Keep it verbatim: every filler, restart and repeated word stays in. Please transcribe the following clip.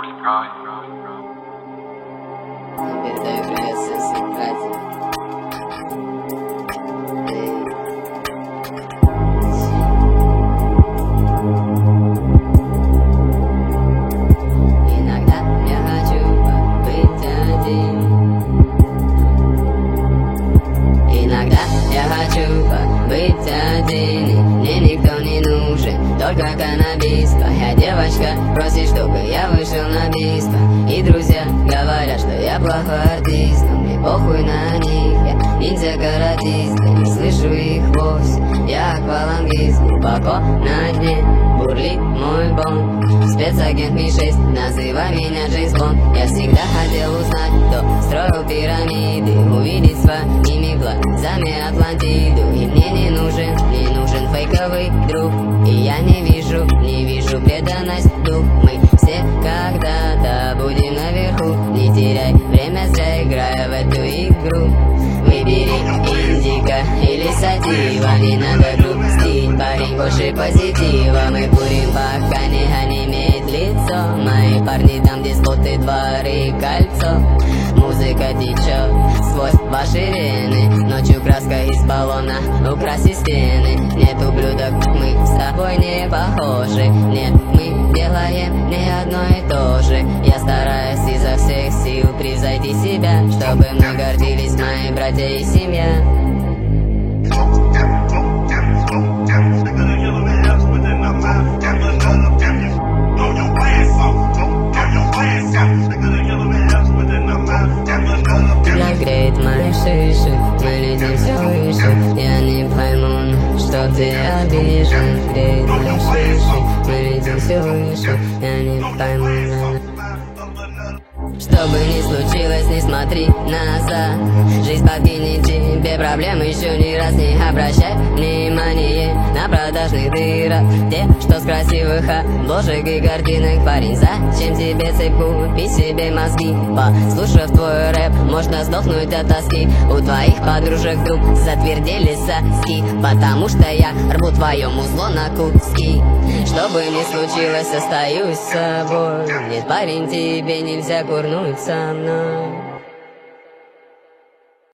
Передаю привет всем своим братьям. Иногда я хочу побыть один. Иногда я хочу побыть один, и мне никто не нужен, только каннабис. Твоя девочка просит, чтобы я вышел на бисто, и друзья говорят, что я плохой артист, но мне похуй на них, я ниндзя-каратист. Я не слышу их вовсе, я аквалангист. Глубоко на дне бурлит мой бомб, спецагент Ми шесть, называй меня Джеймс Бонд. Я всегда хотел узнать, кто строил пирамиды, увидеть своими глазами Атлантиду. И мне не нужен, не нужен фейковый друг, и я не вижу, не вижу преданность дух. Мы все когда-то будем наверху, не теряй время зря, играя в эту игру. Выбери индика или сатива, не надо грустить, парень, больше позитива. Мы курим, пока не онемеет лицо, мои парни там, где споты, дворы, кольцо. Музыка течет сквозь ваши вены, ночью краска из баллона, украси стены. Нет, ублюдок, мы с тобой не похожи, нет, мы делаем не одно и то же. Я стараюсь изо всех сил превзойти себя, чтобы мы гордились, мои братья и семья. Греет мои шиши, мы летим все выше. Я не пойму, что ты обижен. Греет мои шиши, мы летим все выше. Я не пойму. Что бы ни случилось, не смотри назад. Жизнь подкинет тебе проблем, еще ни раз не обращай внимание на продажных дырок, те, что с красивых обложек и картинок. Парень, зачем тебе цепь, купи себе мозги? Послушав твой рэп, можно сдохнуть от тоски. У твоих подружек вдруг затвердели соски, потому что я рву твое музло на куски. Что бы ни случилось, остаюсь с собой. Нет, парень, тебе нельзя курнуть со мной.